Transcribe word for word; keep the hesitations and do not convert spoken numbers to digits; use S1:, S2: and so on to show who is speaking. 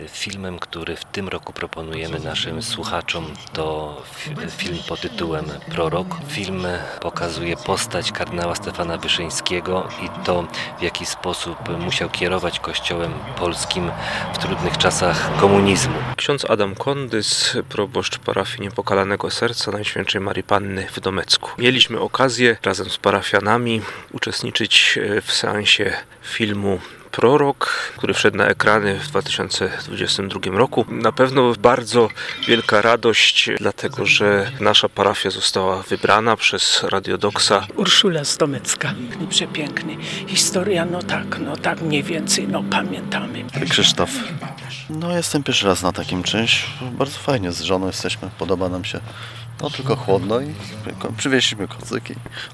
S1: Filmem, który w tym roku proponujemy naszym słuchaczom, to film pod tytułem Prorok. Film pokazuje postać kardynała Stefana Wyszyńskiego i to, w jaki sposób musiał kierować Kościołem polskim w trudnych czasach komunizmu.
S2: Ksiądz Adam Kondys, proboszcz parafii Niepokalanego Serca Najświętszej Marii Panny w Domecku. Mieliśmy okazję razem z parafianami uczestniczyć w seansie filmu Prorok, który wszedł na ekrany w dwa tysiące dwudziestym drugim roku. Na pewno bardzo wielka radość, dlatego że nasza parafia została wybrana przez Radio Doksa.
S3: Urszula z Domecka. Przepiękny. Historia, no tak, no tak mniej więcej, no pamiętamy.
S4: Krzysztof. No jestem pierwszy raz na takim czymś. Bardzo fajnie, z żoną jesteśmy, podoba nam się. No tylko chłodno i przywieźliśmy kocyki.